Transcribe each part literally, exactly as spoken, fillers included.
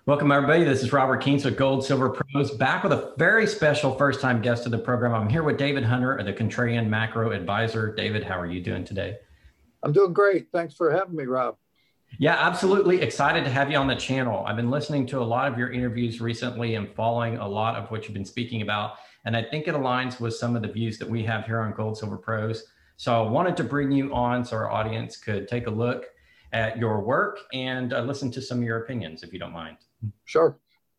Welcome, everybody. This is Robert Keens with Gold Silver Pros, back with a very special first-time guest of the program. I'm here with David Hunter, the Contrarian Macro Advisor. David, how are you doing today? I'm doing great. Thanks for having me, Rob. Yeah, absolutely excited to have you on the channel. I've been listening to a lot of your interviews recently and following a lot of what you've been speaking about, and I think it aligns with some of the views that we have here on Gold Silver Pros. So I wanted to bring you on so our audience could take a look at your work and uh, listen to some of your opinions, if you don't mind. Sure.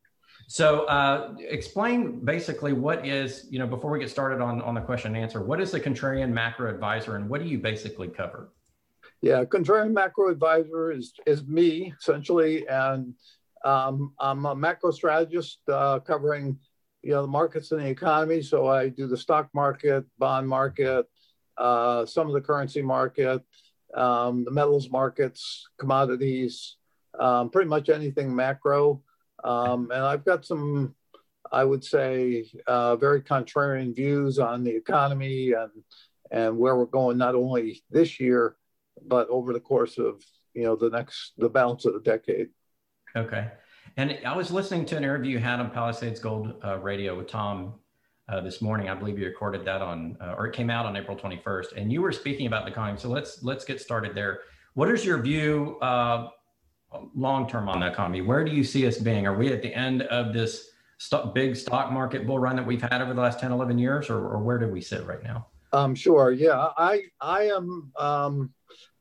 So uh, explain basically what is, you know, before we get started on, on the question and answer, what is the Contrarian Macro Advisor and what do you basically cover? Yeah, Contrarian Macro Advisor is, is me, essentially, and um, I'm a macro strategist uh, covering, you know, the markets and the economy. So I do the stock market, bond market, uh, some of the currency market, um, the metals markets, commodities, um, pretty much anything macro. Um, and I've got some, I would say, uh, very contrarian views on the economy and and where we're going, not only this year, but over the course of, you know, the next, the balance of the decade. Okay. And I was listening to an interview you had on Palisades Gold uh, Radio with Tom uh, this morning. I believe you recorded that on, uh, or it came out on April twenty-first, and you were speaking about the economy. So let's, let's get started there. What is your view uh, long-term on the economy? Where do you see us being? Are we at the end of this st big stock market bull run that we've had over the last ten, eleven years, or, or where do we sit right now? Um, sure. Yeah, I, I am um,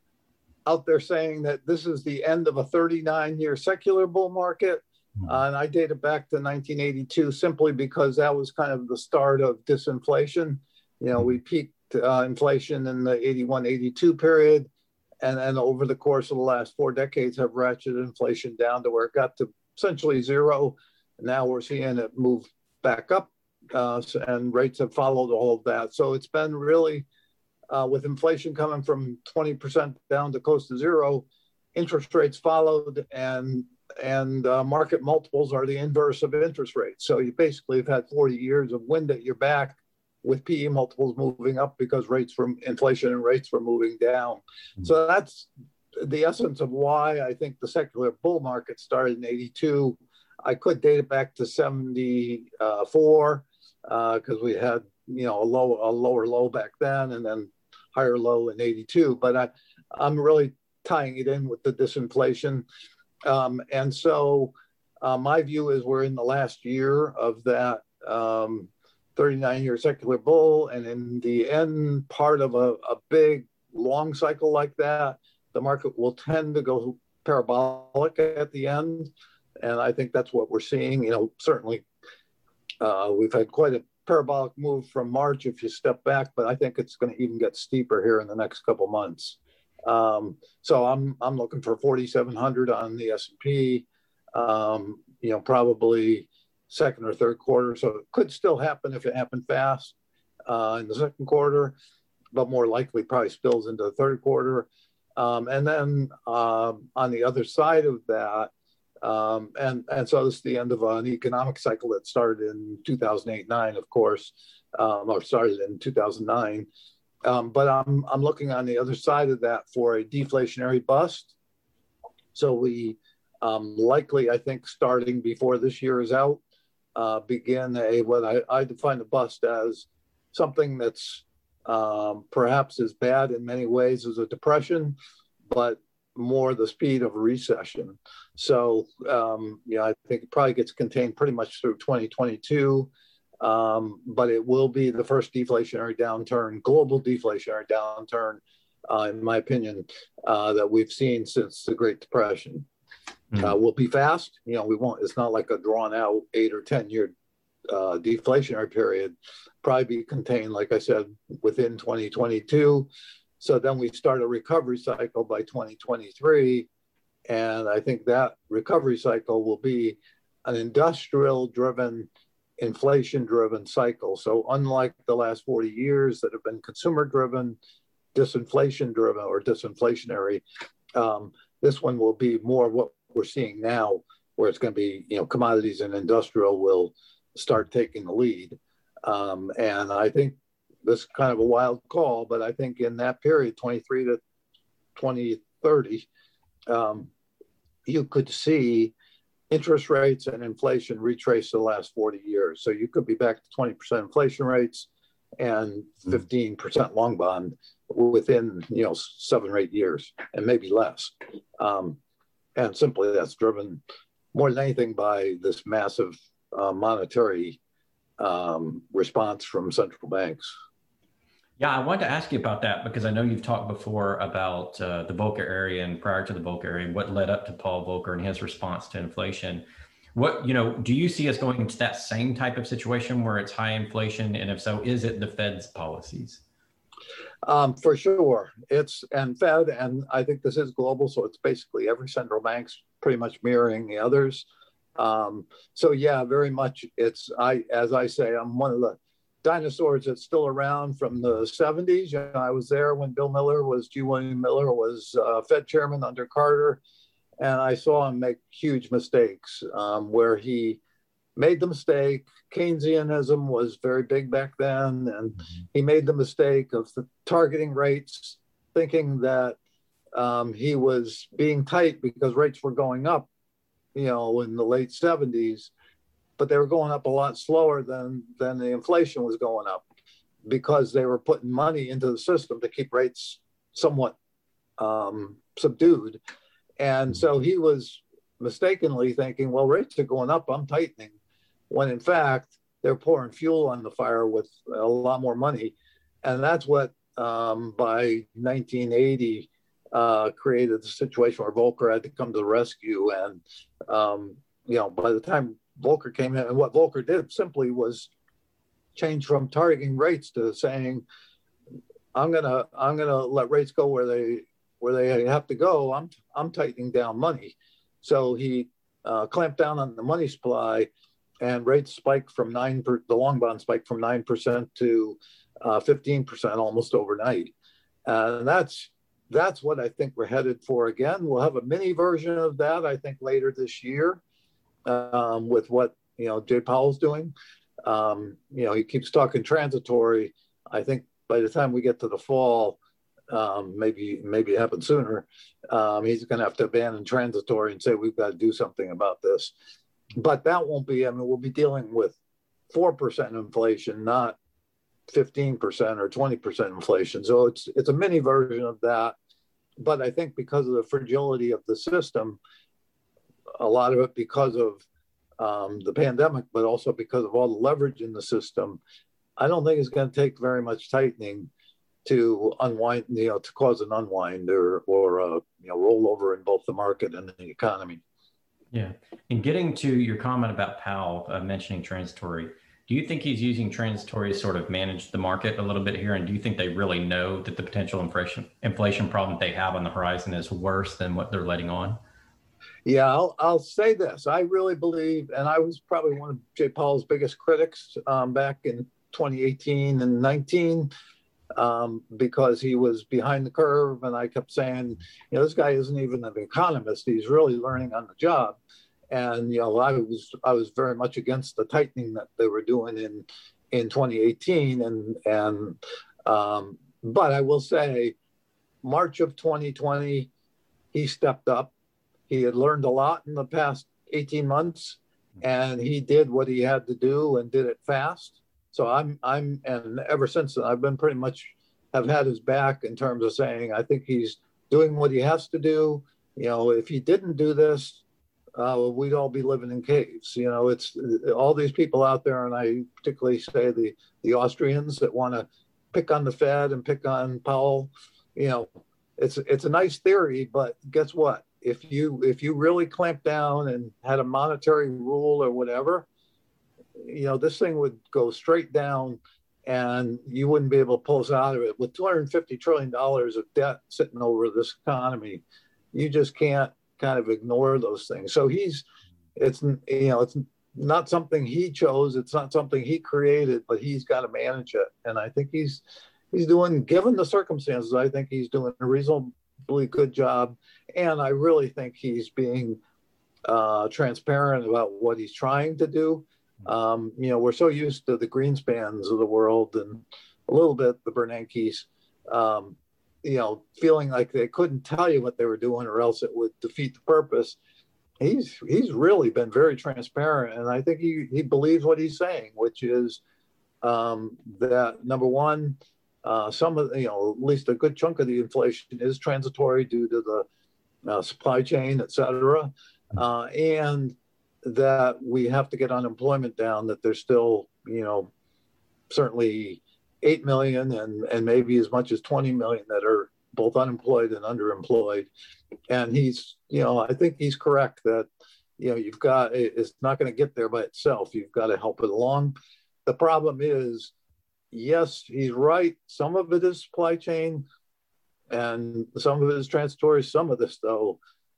out there saying that this is the end of a thirty-nine year secular bull market. Mm-hmm. uh, and I date it back to nineteen eighty-two simply because that was kind of the start of disinflation. You know, mm-hmm. we peaked uh, inflation in the eighty-one, eighty-two period. And then over the course of the last four decades have ratcheted inflation down to where it got to essentially zero. Now we're seeing it move back up uh, and rates have followed all of that. So it's been really, uh, with inflation coming from twenty percent down to close to zero, interest rates followed and, and uh, market multiples are the inverse of interest rates. So you basically have had forty years of wind at your back with P E multiples moving up because rates from inflation and rates were moving down. Mm-hmm. So that's the essence of why I think the secular bull market started in eighty-two. I could date it back to seventy-four because uh, we had, you know, a low, a lower low back then and then higher low in eighty-two. But I, I'm really tying it in with the disinflation. Um, and so uh, my view is we're in the last year of that um, thirty-nine year secular bull, and in the end part of a, a big long cycle like that, the market will tend to go parabolic at the end, and I think that's what we're seeing. You know, certainly uh, we've had quite a parabolic move from March if you step back, but I think it's going to even get steeper here in the next couple months. Um, so I'm I'm looking for forty-seven hundred on the S and P, um, you know, probably second or third quarter. So it could still happen if it happened fast uh, in the second quarter, but more likely probably spills into the third quarter. Um, and then um, on the other side of that, um, and, and so this is the end of an economic cycle that started in two thousand eight nine, of course, um, or started in two thousand nine. Um, but I'm, I'm looking on the other side of that for a deflationary bust. So we um, likely, I think, starting before this year is out, Uh, begin a what I, I define a bust as something that's um, perhaps as bad in many ways as a depression, but more the speed of a recession. So, um, you know, I think it probably gets contained pretty much through twenty twenty-two, um, but it will be the first deflationary downturn, global deflationary downturn, uh, in my opinion, uh, that we've seen since the Great Depression. Mm. Uh, will be fast. You know, we won't, it's not like a drawn out eight or ten year uh, deflationary period, probably be contained, like I said, within twenty twenty-two. So then we start a recovery cycle by twenty twenty-three. And I think that recovery cycle will be an industrial driven, inflation driven cycle. So unlike the last forty years that have been consumer driven, disinflation driven or disinflationary, um, this one will be more what we're seeing now, where it's going to be, you know, commodities and industrial will start taking the lead. Um, and I think this is kind of a wild call, but I think in that period, twenty-three to twenty thirty, um, you could see interest rates and inflation retrace to the last forty years. So you could be back to twenty percent inflation rates and fifteen percent long bond within, you know, seven or eight years, and maybe less. Um, and simply that's driven more than anything by this massive uh, monetary um, response from central banks. Yeah, I wanted to ask you about that because I know you've talked before about uh, the Volcker area and prior to the Volcker area, what led up to Paul Volcker and his response to inflation. What, you know, do you see us going into that same type of situation where it's high inflation? And if so, is it the Fed's policies? Um, for sure. It's, and Fed, and I think this is global, so it's basically every central bank's pretty much mirroring the others. Um, so yeah, very much it's, I, as I say, I'm one of the dinosaurs that's still around from the seventies. You know, I was there when Bill Miller was, G. William Miller was uh, Fed chairman under Carter. And I saw him make huge mistakes um, where he made the mistake. Keynesianism was very big back then. And he made the mistake of the targeting rates, thinking that um, he was being tight because rates were going up, you know, in the late seventies, but they were going up a lot slower than, than the inflation was going up because they were putting money into the system to keep rates somewhat um, subdued. And so he was mistakenly thinking, well, rates are going up, I'm tightening, when in fact, they're pouring fuel on the fire with a lot more money. And that's what, um, by nineteen eighty, uh, created the situation where Volcker had to come to the rescue. And, um, you know, by the time Volcker came in, and what Volcker did simply was change from targeting rates to saying, I'm gonna, I'm gonna let rates go where they, where they have to go. I'm, I'm tightening down money. So he uh, clamped down on the money supply, and rates spiked from nine per, the long bond spiked from nine percent to uh, fifteen percent almost overnight. And that's, that's what I think we're headed for again. We'll have a mini version of that, I think, later this year um, with what, you know, Jay Powell's doing. Um, you know, he keeps talking transitory. I think by the time we get to the fall, Um, maybe maybe it happens sooner. Um, he's going to have to abandon transitory and say we've got to do something about this. But that won't be. I mean, we'll be dealing with four percent inflation, not fifteen percent or twenty percent inflation. So it's it's a mini version of that. But I think because of the fragility of the system, a lot of it because of um, the pandemic, but also because of all the leverage in the system, I don't think it's going to take very much tightening to unwind, you know, to cause an unwind or, or uh, you know, rollover in both the market and the economy. Yeah. And getting to your comment about Powell uh, mentioning transitory, do you think he's using transitory to sort of manage the market a little bit here? And do you think they really know that the potential inflation inflation problem they have on the horizon is worse than what they're letting on? Yeah, I'll, I'll say this. I really believe, and I was probably one of Jay Powell's biggest critics um, back in twenty eighteen and nineteen, um, because he was behind the curve. And I kept saying, you know, this guy isn't even an economist. He's really learning on the job. And, you know, I was I was very much against the tightening that they were doing in in twenty eighteen. And, and um, but I will say, March of twenty twenty, he stepped up. He had learned a lot in the past eighteen months, and he did what he had to do and did it fast. So I'm, I'm, and ever since then, I've been pretty much have had his back in terms of saying, I think he's doing what he has to do. You know, if he didn't do this, uh, we'd all be living in caves. You know, it's all these people out there, and I particularly say the, the Austrians that want to pick on the Fed and pick on Powell. You know, it's, it's a nice theory, but guess what? If you, if you really clamped down and had a monetary rule or whatever, you know, this thing would go straight down and you wouldn't be able to pull us out of it. With two hundred fifty trillion dollars of debt sitting over this economy, you just can't kind of ignore those things. So he's, it's, you know, it's not something he chose. It's not something he created, but he's got to manage it. And I think he's, he's doing, given the circumstances, I think he's doing a reasonably good job. And I really think he's being uh, transparent about what he's trying to do. Um, you know, we're so used to the Greenspans of the world and a little bit the Bernankes, um, you know, feeling like they couldn't tell you what they were doing or else it would defeat the purpose. he's he's really been very transparent, and I think he he believes what he's saying, which is um, that number one, uh, some of you know at least a good chunk of the inflation is transitory due to the uh, supply chain, et cetera, uh, and that we have to get unemployment down. That there's still you know certainly eight million and and maybe as much as twenty million that are both unemployed and underemployed. And he's, you know, I think he's correct that, you know, you've got, it's not going to get there by itself. You've got to help it along. The problem is, yes, he's right. Some of it is supply chain and some of it is transitory. Some of this, though,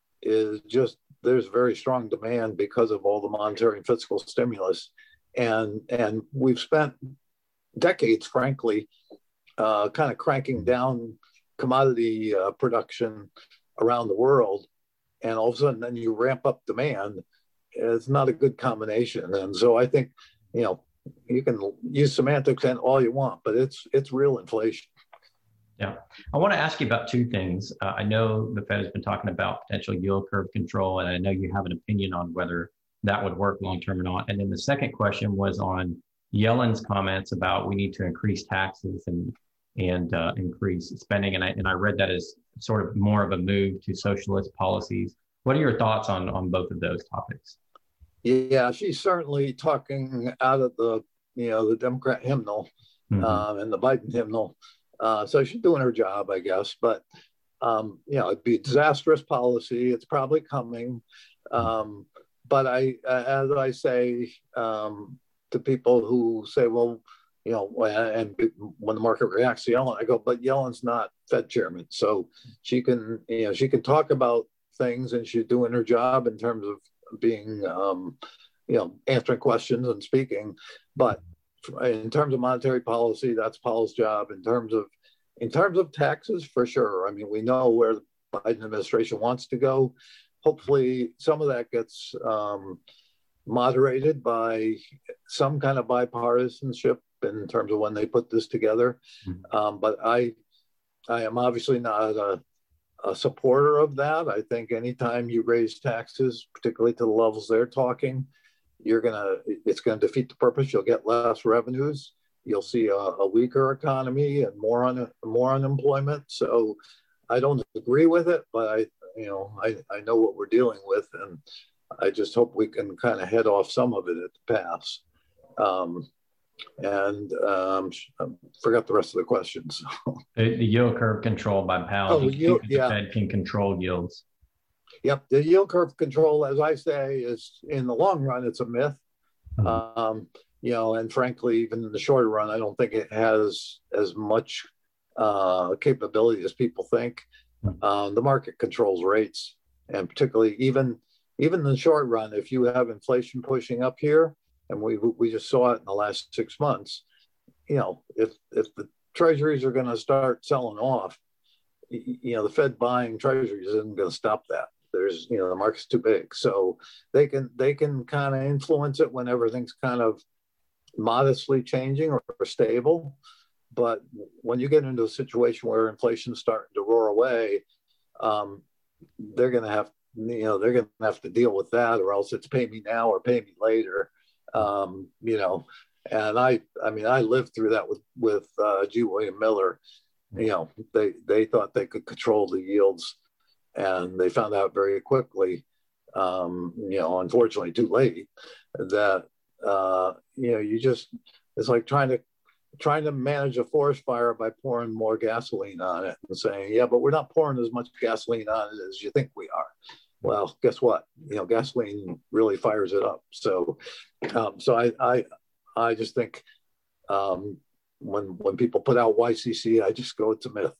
is just, there's very strong demand because of all the monetary and fiscal stimulus. And, and we've spent decades, frankly, uh, kind of cranking down commodity uh, production around the world, and all of a sudden then you ramp up demand. It's not a good combination. And so I think, you know, you can use semantics and all you want, but it's it's real inflation. Yeah. I want to ask you about two things. Uh, I know the Fed has been talking about potential yield curve control, and I know you have an opinion on whether that would work long term or not. And then the second question was on Yellen's comments about we need to increase taxes and and uh, increase spending. And I, and I read that as sort of more of a move to socialist policies. What are your thoughts on, on both of those topics? Yeah, she's certainly talking out of the, you know, the Democrat hymnal mm-hmm. um, and the Biden hymnal. Uh, so she's doing her job, I guess. But, um, you know, it'd be disastrous policy. It's probably coming. Um, but I, as I say um, to people who say, well, you know, and when the market reacts to Yellen, I go, but Yellen's not Fed chairman. So she can, you know, she can talk about things and she's doing her job in terms of being, um, you know, answering questions and speaking. But in terms of monetary policy, that's Powell's job. In terms of, in terms of taxes, for sure. I mean, we know where the Biden administration wants to go. Hopefully some of that gets um, moderated by some kind of bipartisanship in terms of when they put this together. Mm-hmm. Um, but I I am obviously not a, a supporter of that. I think anytime you raise taxes, particularly to the levels they're talking, you're gonna it's gonna defeat the purpose. You'll get less revenues. You'll see a, a weaker economy and more un, more unemployment. So I don't agree with it, but I you know I, I know what we're dealing with, and I just hope we can kind of head off some of it at the pass. Um, And um, I forgot the rest of the questions. the, the yield curve control by Powell. Oh, yield, the yeah. Fed can control yields. Yep, the yield curve control, as I say, is in the long run, it's a myth. Mm-hmm. Um, you know, and frankly, even in the shorter run, I don't think it has as much uh, capability as people think. Mm-hmm. Um, the market controls rates, and particularly even even in the short run, if you have inflation pushing up here. And we we just saw it in the last six months. You know, if if the treasuries are going to start selling off, you know, the Fed buying treasuries isn't going to stop that. There's, you know, the market's too big, so they can they can kind of influence it when everything's kind of modestly changing or, or stable. But when you get into a situation where inflation's starting to roar away, um, they're going to have, you know, they're going to have to deal with that, or else it's pay me now or pay me later. Um, you know, and I, I mean, I lived through that with, with uh, G. William Miller. You know, they, they thought they could control the yields, and they found out very quickly, um, you know, unfortunately too late, that, uh, you know, you just, it's like trying to, trying to manage a forest fire by pouring more gasoline on it and saying, yeah, but we're not pouring as much gasoline on it as you think we are. Well, guess what? You know, gasoline really fires it up. So, um, so I, I, I just think um, when when people put out Y C C, I just go, it's a myth.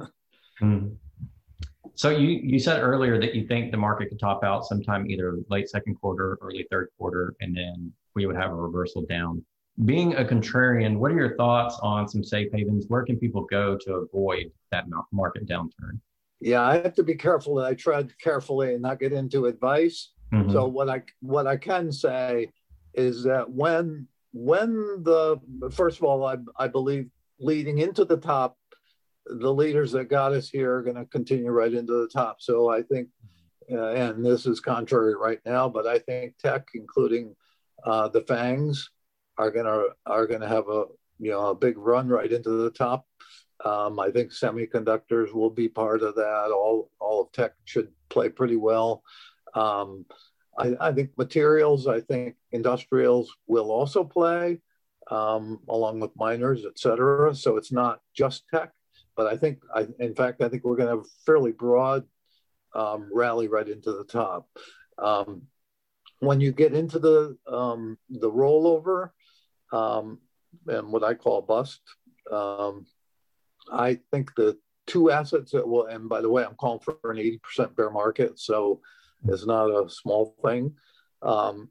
mm. So you you said earlier that you think the market could top out sometime either late second quarter, early third quarter, and then we would have a reversal down. Being a contrarian, what are your thoughts on some safe havens? Where can people go to avoid that market downturn? Yeah, I have to be careful that I tread carefully and not get into advice. Mm-hmm. So what I what I can say is that when when the first of all, I I believe leading into the top, the leaders that got us here are going to continue right into the top. So I think uh, and this is contrary right now, but I think tech, including uh, the FANGs, are gonna are gonna have a you know a big run right into the top. Um, I think semiconductors will be part of that. All all of tech should play pretty well. Um, I, I think materials, I think industrials will also play, um, along with miners, et cetera. So it's not just tech, but I think, I, in fact, I think we're going to have a fairly broad um, rally right into the top. Um, when you get into the um, the rollover um, and what I call bust, um, I think the two assets that will, and by the way, I'm calling for an eighty percent bear market, so it's not a small thing. Um,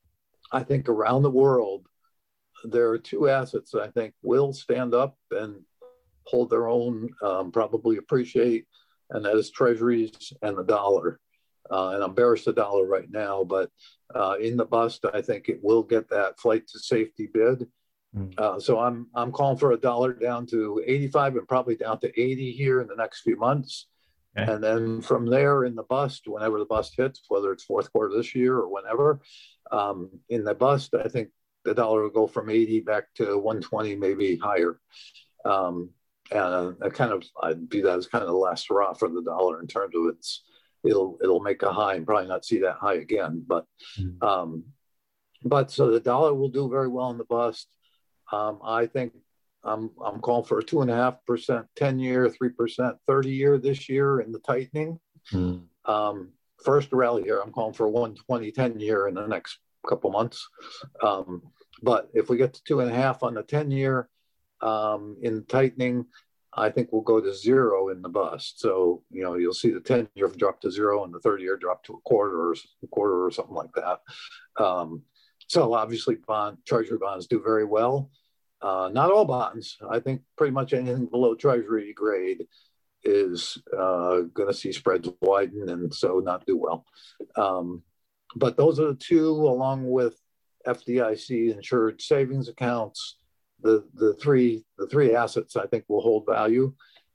I think around the world, there are two assets that I think will stand up and hold their own, um, probably appreciate, and that is treasuries and the dollar. Uh, and I'm bearish the dollar right now, but uh, in the bust, I think it will get that flight to safety bid. Uh, so I'm I'm calling for a dollar down to eighty-five and probably down to eighty here in the next few months. Okay. And then from there in the bust, whenever the bust hits, whether it's fourth quarter this year or whenever, um, in the bust, I think the dollar will go from eighty back to one twenty, maybe higher. Um, and I kind of I view that as kind of the last hurrah for the dollar in terms of its it'll it'll make a high and probably not see that high again. But mm-hmm. um, but so the dollar will do very well in the bust. Um, I think I'm I'm calling for a two and a half percent ten year, three percent thirty year this year in the tightening. Mm. Um, first rally here, I'm calling for one twenty ten year in the next couple months. Um, but if we get to two and a half on the ten year um, in tightening, I think we'll go to zero in the bust. So you know you'll see the ten year drop to zero and the thirty year drop to a quarter or a quarter or something like that. Um, So obviously, bond treasury bonds do very well. Uh, not all bonds. I think pretty much anything below treasury grade is uh, going to see spreads widen and so not do well. Um, but those are the two, along with F D I C insured savings accounts. The the three the three assets I think will hold value.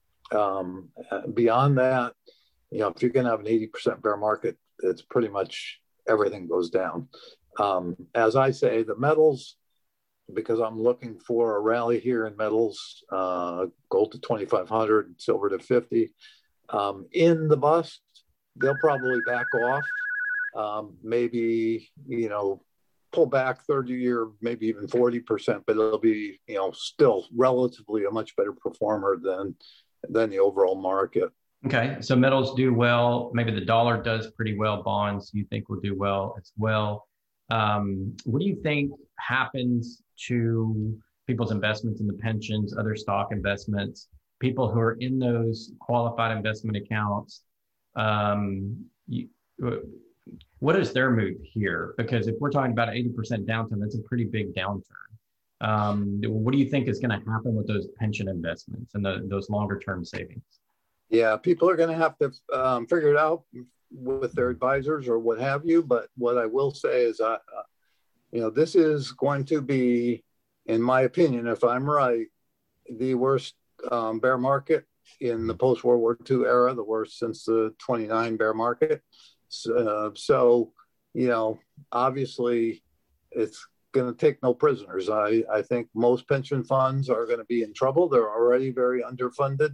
Um, beyond that, you know, if you're going to have an eighty percent bear market, it's pretty much everything goes down. Um, as I say, the metals, because I'm looking for a rally here in metals, uh, gold to twenty-five hundred, silver to fifty. Um, in the bust, they'll probably back off, um, maybe, you know, pull back thirty year, maybe even forty percent, but it'll be, you know, still relatively a much better performer than, than the overall market. Okay, so metals do well. Maybe the dollar does pretty well. Bonds you think will do well as well. Um, what do you think happens to people's investments in the pensions, other stock investments, people who are in those qualified investment accounts? Um, you, what is their move here? Because if we're talking about an eighty percent downturn, that's a pretty big downturn. Um, what do you think is going to happen with those pension investments and the, those longer term savings? Yeah, people are going to have to um, figure it out with their advisors or what have you. But what I will say is, uh, you know, this is going to be, in my opinion, if I'm right, the worst um, bear market in the post-World War Two era, the worst since the twenty-nine bear market. So, uh, so you know, obviously it's going to take no prisoners. I, I think most pension funds are going to be in trouble. They're already very underfunded.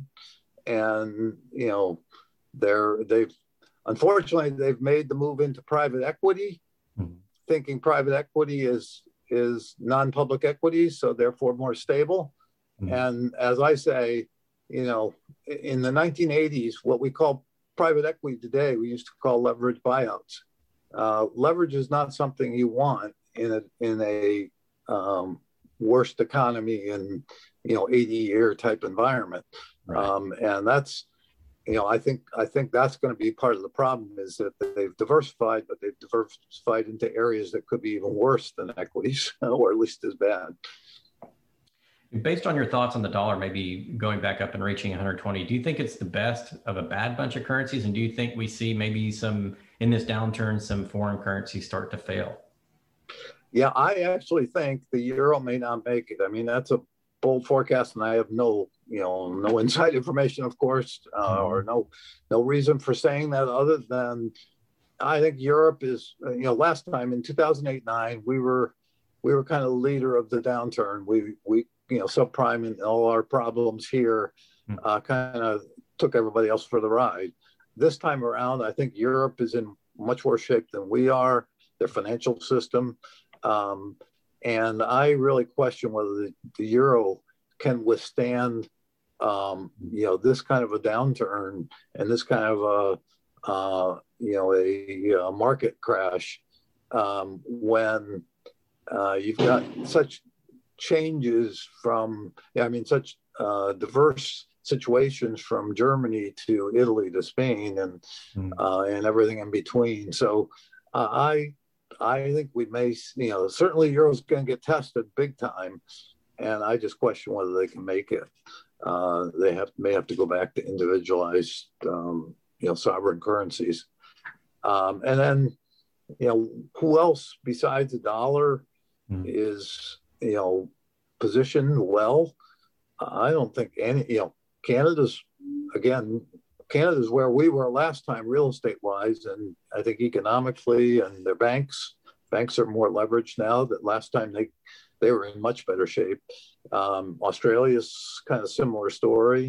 And, you know, they're, they've, unfortunately, they've made the move into private equity, mm-hmm. thinking private equity is, is non-public equity, so therefore more stable. Mm-hmm. And as I say, you know, in the nineteen eighties, what we call private equity today, we used to call leverage buyouts. Uh, leverage is not something you want in a, in a um, worst economy and, you know, eighty year type environment. Right. Um, and that's, you know, I think I think that's going to be part of the problem, is that they've diversified, but they've diversified into areas that could be even worse than equities, or at least as bad. Based on your thoughts on the dollar, maybe going back up and reaching one hundred twenty, do you think it's the best of a bad bunch of currencies? And do you think we see maybe some, in this downturn, some foreign currencies start to fail? Yeah, I actually think the euro may not make it. I mean, that's a bold forecast, and I have no, you know, no inside information, of course, uh, or no, no reason for saying that other than I think Europe is, you know, last time in two thousand eight, nine, we were, we were kind of the leader of the downturn. We, we, you know, subprime and all our problems here uh, kind of took everybody else for the ride. This time around, I think Europe is in much worse shape than we are, their financial system. Um, and I really question whether the, the euro can withstand, um, you know, this kind of a downturn and this kind of a, uh, you know, a, a market crash um, when uh, you've got such changes from, I mean, such uh, diverse situations from Germany to Italy to Spain and mm. uh, and everything in between. So uh, I I think we may, you know, certainly Euro's going to get tested big time, and I just question whether they can make it. Uh, they have may have to go back to individualized, um, you know, sovereign currencies, um, and then, you know, who else besides the dollar mm. is, you know, positioned well? I don't think any, you know, Canada's, again, Canada's where we were last time real estate wise. And I think economically and their banks, banks are more leveraged now. That last time they, they were in much better shape. Um, Australia's kind of similar story.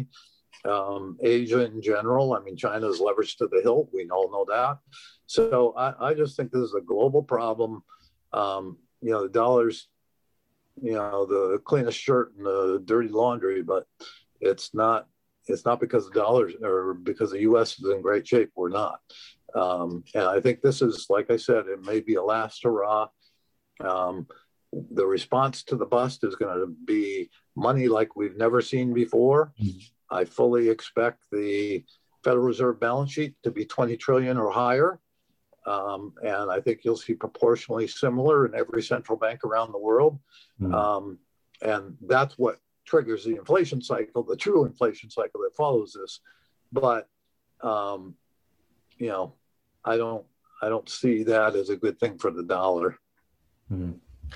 Um, Asia in general, I mean, China's leveraged to the hilt. We all know that. So I, I just think this is a global problem. Um, you know, the dollar's, you know, the cleanest shirt and the dirty laundry, but it's not, it's not because the dollars or because the U S is in great shape. We're not. Um, and I think this is, like I said, it may be a last hurrah. Um, the response to the bust is going to be money like we've never seen before. Mm-hmm. I fully expect the Federal Reserve balance sheet to be twenty trillion or higher. Um, and I think you'll see proportionally similar in every central bank around the world. Mm. Um, and that's what triggers the inflation cycle, the true inflation cycle that follows this. But, um, you know, I don't, I don't see that as a good thing for the dollar. Mm.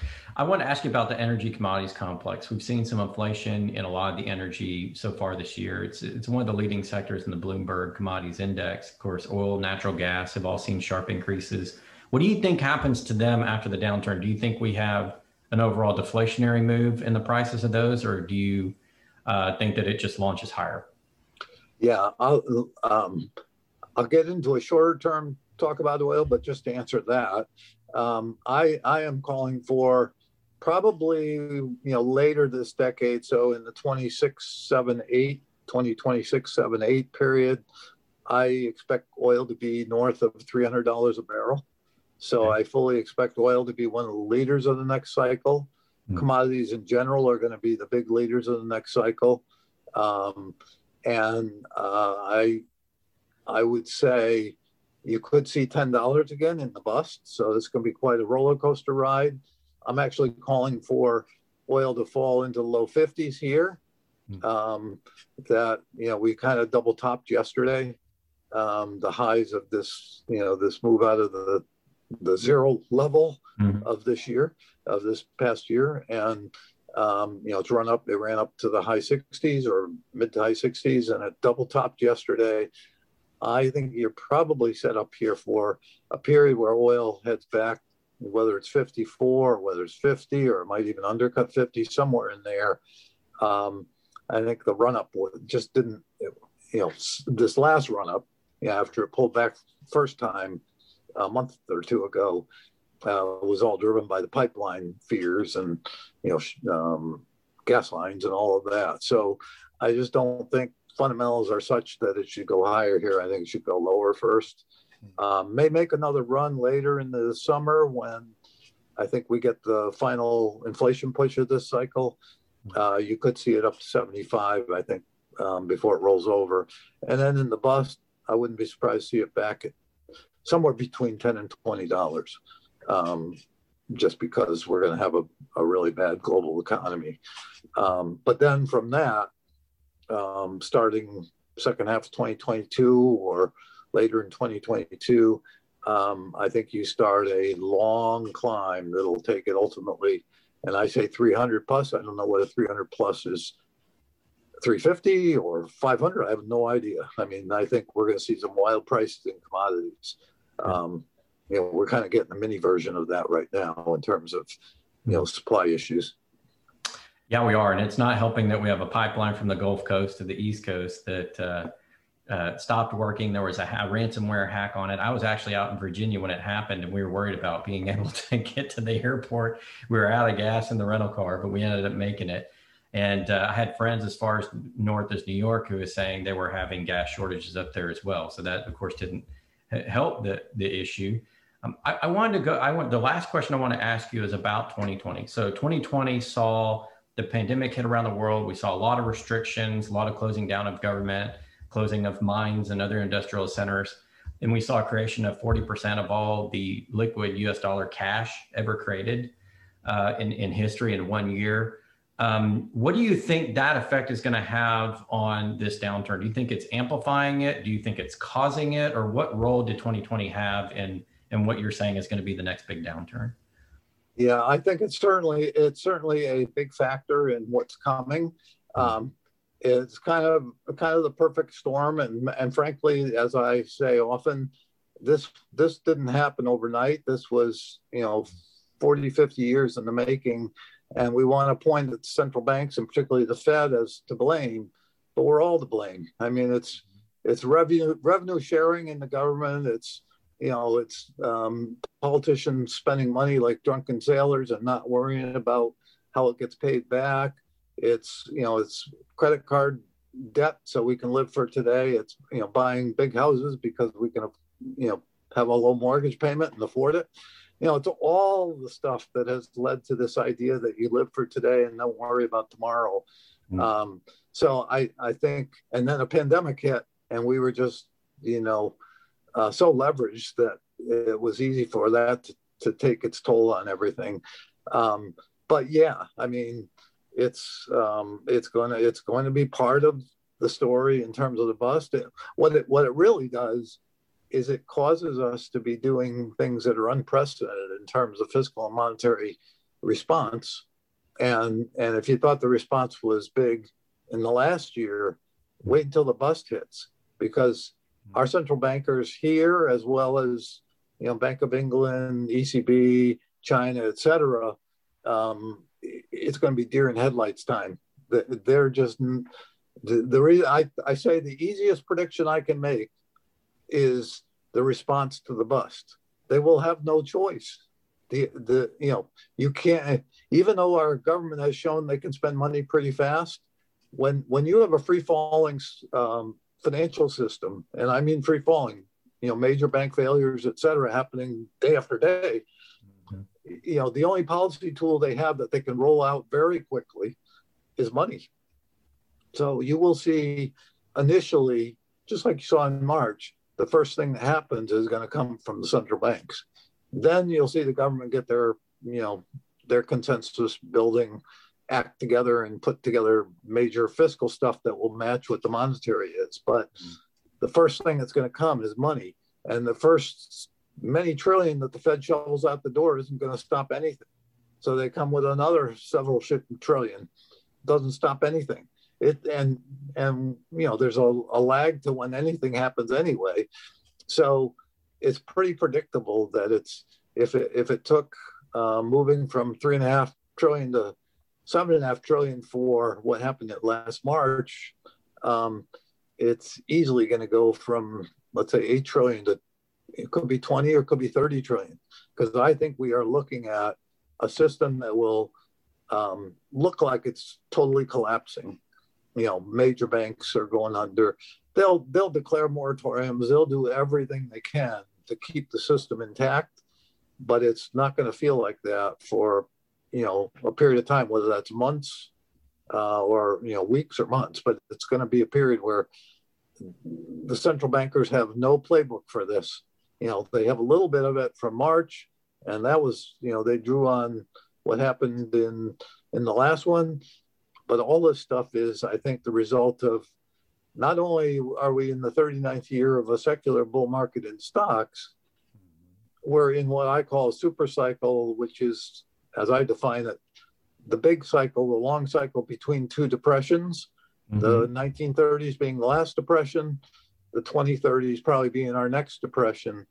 I want to ask you about the energy commodities complex. We've seen some inflation in a lot of the energy so far this year. It's it's one of the leading sectors in the Bloomberg Commodities Index. Of course, oil, natural gas have all seen sharp increases. What do you think happens to them after the downturn? Do you think we have an overall deflationary move in the prices of those, or do you uh, think that it just launches higher? Yeah, I'll, um, I'll get into a shorter term talk about oil, but just to answer that, um, I, I am calling for probably, you know, later this decade. So in the twenty-six, seven, eight, twenty twenty-six, seven, eight period, I expect oil to be north of three hundred dollars a barrel. So okay. I fully expect oil to be one of the leaders of the next cycle. Mm. Commodities in general are going to be the big leaders of the next cycle. Um, and uh, I, I would say you could see ten dollars again in the bust. So it's going to be quite a roller coaster ride. I'm actually calling for oil to fall into the low fifties here. Mm. Um, that, you know, we kind of double topped yesterday. Um, the highs of this, you know, this move out of the, the zero level mm. of this year, of this past year. And, um, you know, it's run up, it ran up to the high sixties or mid to high sixties, and it double topped yesterday. I think you're probably set up here for a period where oil heads back, whether it's fifty-four, or whether it's fifty, or it might even undercut fifty, somewhere in there. Um, I think the run up just didn't, you know, this last run up, yeah, after it pulled back first time a month or two ago, uh, was all driven by the pipeline fears and, you know, um, gas lines and all of that. So I just don't think fundamentals are such that it should go higher here. I think it should go lower first. Um, may make another run later in the summer when I think we get the final inflation push of this cycle. Uh, you could see it up to seventy-five, I think, um, before it rolls over. And then in the bust, I wouldn't be surprised to see it back at somewhere between ten and twenty dollars, um, just because we're going to have a, a really bad global economy. Um, but then from that, um, starting second half of twenty twenty-two or later in twenty twenty-two, um, I think you start a long climb that'll take it ultimately. And I say three hundred plus. I don't know whether three hundred plus is three fifty or five hundred. I have no idea. I mean, I think we're going to see some wild prices in commodities. Um, you know, we're kind of getting a mini version of that right now in terms of, you know, supply issues. Yeah, we are. And it's not helping that we have a pipeline from the Gulf Coast to the East Coast that uh, uh, stopped working. There was a, a ransomware hack on it. I was actually out in Virginia when it happened, and we were worried about being able to get to the airport. We were out of gas in the rental car, but we ended up making it. And uh, I had friends as far as north as New York who was saying they were having gas shortages up there as well. So that, of course, didn't help the, the issue. Um, I, I wanted to go, I want, the last question I want to ask you is about twenty twenty. So twenty twenty saw the pandemic hit around the world. We saw a lot of restrictions, a lot of closing down of government, closing of mines and other industrial centers. And we saw a creation of forty percent of all the liquid U S dollar cash ever created uh, in, in history in one year. Um, what do you think that effect is going to have on this downturn? Do you think it's amplifying it? Do you think it's causing it? Or what role did twenty twenty have in, in what you're saying is going to be the next big downturn? Yeah, I think it's certainly it's certainly a big factor in what's coming. Um, it's kind of kind of the perfect storm, and and frankly, as I say often, this this didn't happen overnight. This was, you know, forty, fifty years in the making. And we want to point at central banks, and particularly the Fed, as to blame, but we're all to blame. I mean, it's it's revenue revenue sharing in the government. It's, you know, it's um, politicians spending money like drunken sailors and not worrying about how it gets paid back. It's, you know, it's credit card debt so we can live for today. It's, you know, buying big houses because we can, you know, have a low mortgage payment and afford it. You know, it's all the stuff that has led to this idea that you live for today and don't worry about tomorrow. Mm. Um, so I, I think, and then a pandemic hit, and we were just, you know, uh, so leveraged that it was easy for that to, to take its toll on everything. Um, but yeah, I mean, it's um, it's going to it's going to be part of the story in terms of the bust. It, what it what it really does is it causes us to be doing things that are unprecedented in terms of fiscal and monetary response. And, and if you thought the response was big in the last year, wait until the bust hits, because our central bankers here, as well as, you know, Bank of England, E C B, China, et cetera, um, it's going to be deer in headlights time. They're just, the, the reason I, I say the easiest prediction I can make is the response to the bust. They will have no choice. The the you know, you can't, even though our government has shown they can spend money pretty fast, when when you have a free falling um, financial system, and I mean free falling, you know, major bank failures, et cetera, happening day after day, mm-hmm. you know, the only policy tool they have that they can roll out very quickly is money. So you will see initially, just like you saw in March, the first thing that happens is going to come from the central banks. Then you'll see the government get their, you know, their consensus building act together and put together major fiscal stuff that will match what the monetary is. But mm. the first thing that's going to come is money. And the first many trillion that the Fed shovels out the door isn't going to stop anything. So they come with another several trillion. Doesn't stop anything. It and and you know, there's a, a lag to when anything happens anyway, so it's pretty predictable that it's if it if it took uh, moving from three and a half trillion to seven and a half trillion for what happened at last March, um, it's easily going to go from, let's say, eight trillion to, it could be twenty or it could be thirty trillion, because I think we are looking at a system that will um, look like it's totally collapsing. You know, major banks are going under. They'll they'll declare moratoriums. They'll do everything they can to keep the system intact, but it's not going to feel like that for, you know, a period of time, whether that's months uh, or, you know, weeks or months. But it's going to be a period where the central bankers have no playbook for this. You know, they have a little bit of it from March, and that was, you know, they drew on what happened in in the last one. But all this stuff is, I think, the result of not only are we in the thirty-ninth year of a secular bull market in stocks, we're in what I call a super cycle, which is, as I define it, the big cycle, the long cycle between two depressions, mm-hmm. the nineteen thirties being the last depression, the twenty thirties probably being our next depression.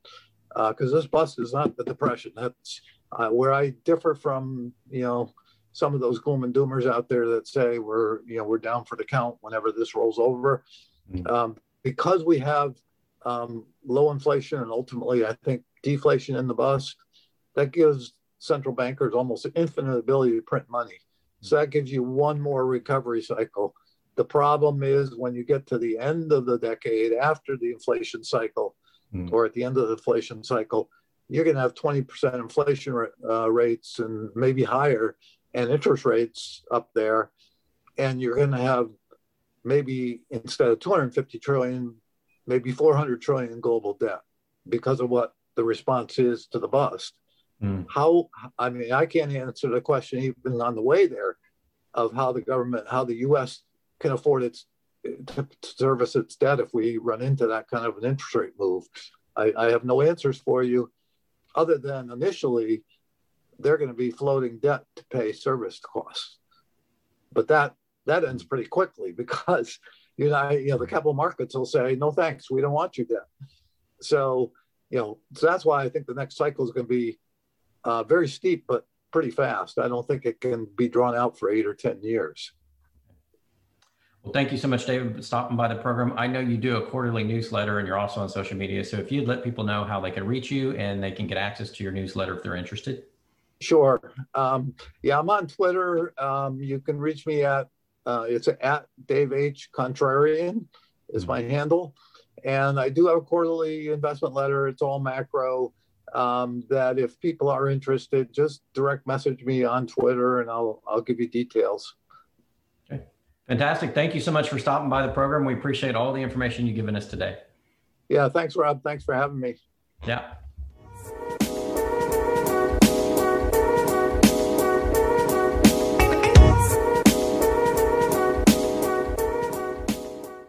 because uh, this bust is not the depression. That's uh, where I differ from, you know, some of those gloom and doomers out there that say we're, you know, we're down for the count whenever this rolls over. Mm-hmm. Um, because we have um, low inflation and ultimately, I think, deflation in the bust, that gives central bankers almost an infinite ability to print money. So that gives you one more recovery cycle. The problem is when you get to the end of the decade, after the inflation cycle, mm. or at the end of the inflation cycle, you're going to have twenty percent inflation uh, rates and maybe higher, and interest rates up there. And you're going to have maybe, instead of two hundred fifty trillion, maybe four hundred trillion in global debt because of what the response is to the bust. Mm. How, I mean, I can't answer the question even on the way there of how the government, how the U S can afford its to service its debt if we run into that kind of an interest rate move. I, I have no answers for you other than initially they're going to be floating debt to pay service costs. But that that ends pretty quickly because you know, you know the capital markets will say, no thanks, we don't want your debt. So, you know, so that's why I think the next cycle is going to be uh, very steep, but pretty fast. I don't think it can be drawn out for eight or ten years. Well, thank you so much, David, for stopping by the program. I know you do a quarterly newsletter and you're also on social media. So if you'd let people know how they can reach you and they can get access to your newsletter if they're interested. Sure. Um, yeah, I'm on Twitter. Um, you can reach me at, uh, it's at Dave H. Contrarian is my handle. And I do have a quarterly investment letter. It's all macro. Um, that if people are interested, just direct message me on Twitter and I'll I'll give you details. Okay. Fantastic. Thank you so much for stopping by the program. We appreciate all the information you've given us today. Yeah, thanks, Rob. Thanks for having me. Yeah.